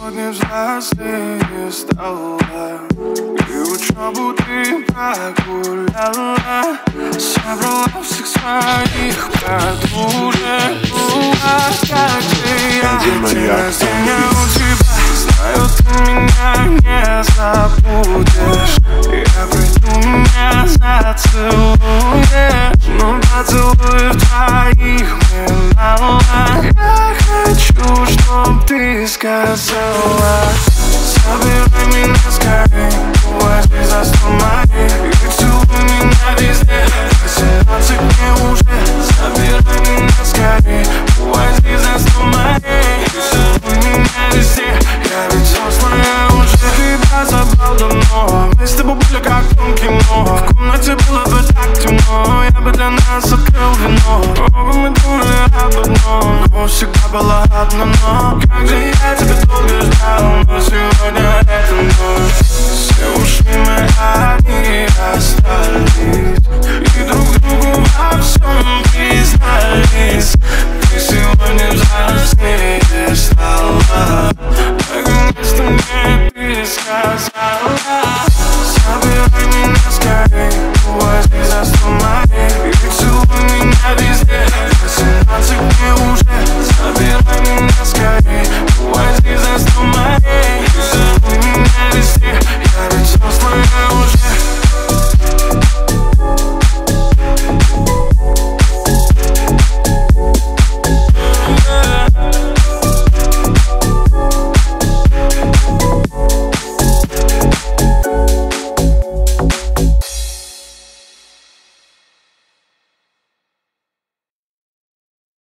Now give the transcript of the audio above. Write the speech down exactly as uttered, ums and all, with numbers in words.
сегодня взрослее стала, и учебу ты прогуляла, собрала всех своих подружек. Как ты, я день рождения у тебя, знаю, ты меня не забудешь. Я приду, меня зацелуешь, но поцелуев твоих мне мало. Я хочу, чтоб ты сказала: забирай меня скорей, возьми за сто моих и целуй меня везде. восемнадцать мне уже, забирай меня скорей, возьми за сто моих и целуй меня везде. Я ведь взрослая уже, тебя забрал давно. Мы с тобой были как в том кино, в комнате было бы так темно. Я бы для нас открыл вино, оба мы думали об одном, но всегда было одно но. Как же я тебя долго ждал, но сегодня это ночь. Все ушли мы, они остались.